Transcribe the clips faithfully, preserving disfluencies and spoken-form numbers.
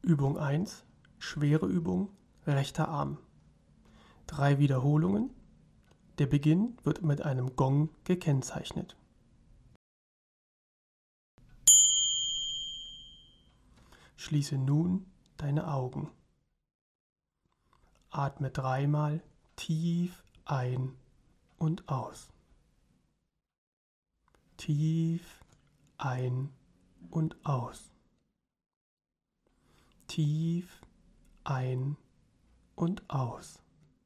Übung eins, schwere Übung, rechter Arm. Drei Wiederholungen. Der Beginn wird mit einem Gong gekennzeichnet. Schließe nun deine Augen. Atme dreimal tief ein und aus. Tief ein und aus. Tief ein und aus.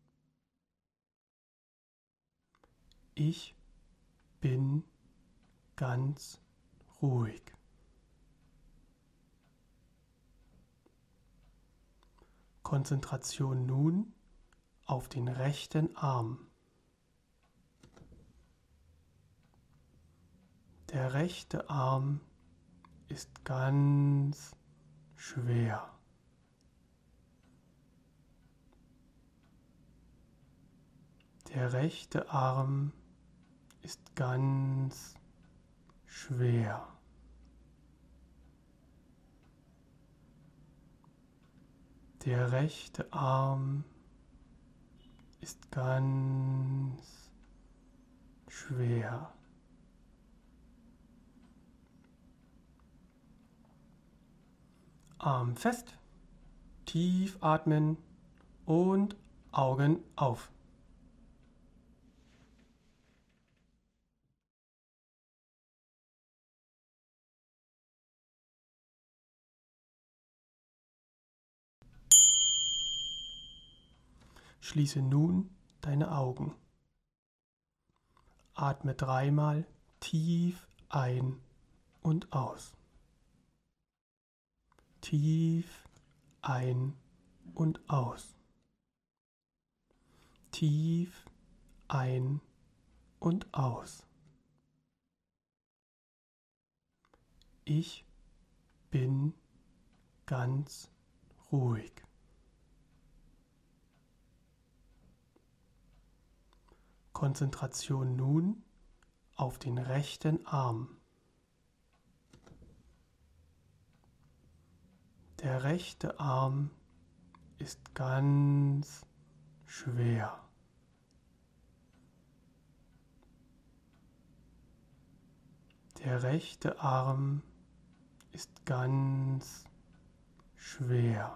Ich bin ganz ruhig. Konzentration nun auf den rechten Arm. Der rechte Arm ist ganz schwer. Der rechte Arm ist ganz schwer. Der rechte Arm ist ganz schwer. Arm fest, tief atmen und Augen auf. Schließe nun deine Augen. Atme dreimal tief ein und aus. Tief ein und aus. Tief ein und aus. Ich bin ganz ruhig. Konzentration nun auf den rechten Arm. Der rechte Arm ist ganz schwer. Der rechte Arm ist ganz schwer.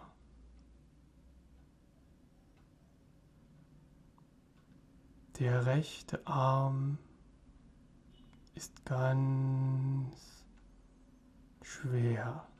Der rechte Arm ist ganz schwer.